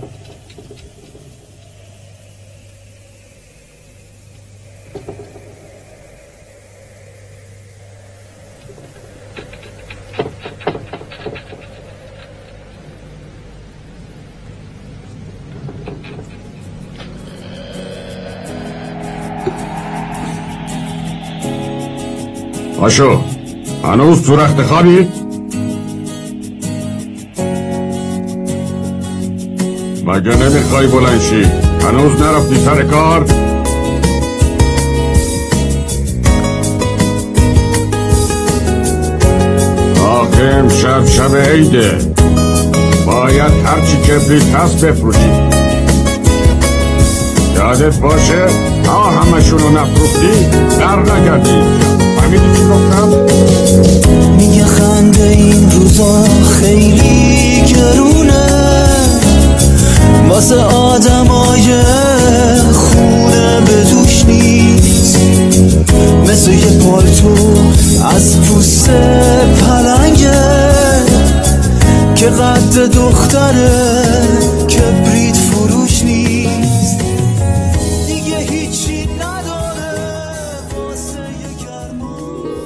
آشو هنوز تو رخت خوابی؟ مگه نمیخوای بلند شی؟ هنوز نرفتی سر کار؟ آخه امشب شب عیده، باید هرچی کبریت هست بفروشی. یادت باشه تا همشونو نفروختی در نگردی اینجا. فهمیدی چی گفتم؟ میگه خنده این روزا خیلی گرونه واسه آدمای خونه به دوش نیست، مثل یه پالتو از پوست پلنگه که قد دختره کبریت فروش نیست، دیگه هیچی نداره واسه یه گرما.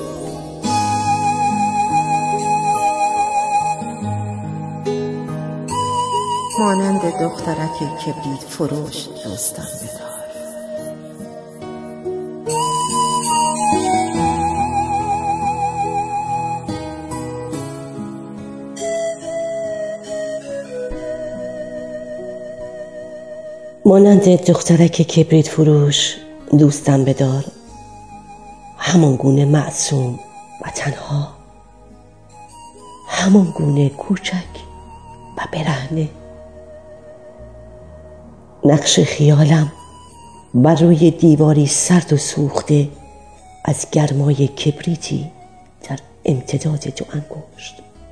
مانند دخترک کبریت فروش دوستم بدار. مانند دخترک کبریت فروش دوستم بدار، همان گونه معصوم و تنها، همان گونه کوچک و برهنه. نقش خیالم بر روی دیواری سرد و سوخته از گرمای کبریتی در امتداد دو انگشت.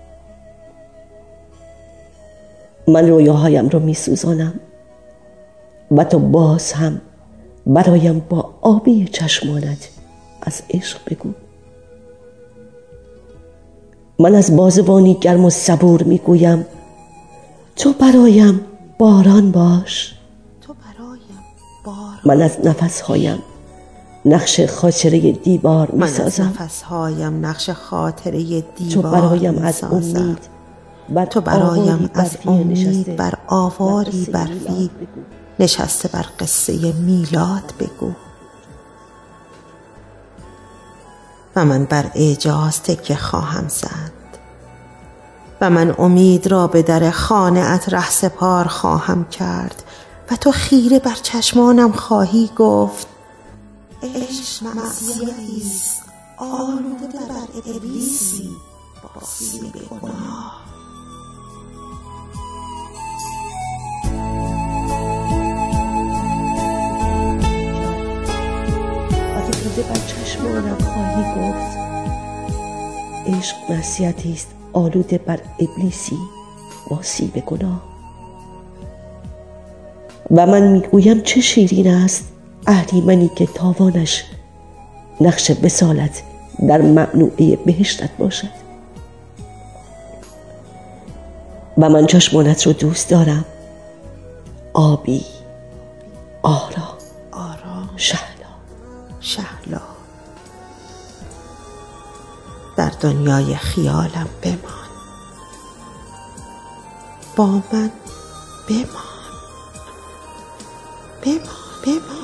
من رویاهایم رو می سوزانم و تو باز هم برایم با آبی چشمانت از عشق بگو. من از بازوانی گرم و صبور می گویم تو برایم باران باش. من از نفسهایم نقش خاطره دیوار می سازم. تو برایم از امید بر آواری برفی نشسته بر قصه میلاد بگو. و من بر اعجاز تکیه خواهم زد و من امید را به در خانه‌ات رهسپار خواهم کرد و تو خیره بر چشمانم خواهی گفت عشق معصیتی است آلوده بر ابلیسی با سیب گناه. و تو خیره بر چشمانم خواهی گفت عشق معصیتی است آلوده بر ابلیسی با سیب گناه. و من میگویم چه شیرین است اهریمنی که تاوانش نقش وصالت در ممنوعه بهشتت باشد. و من چشمانت رو دوست دارم، آبی آرام شهلا در دنیای خیالم بمان، با من بمان.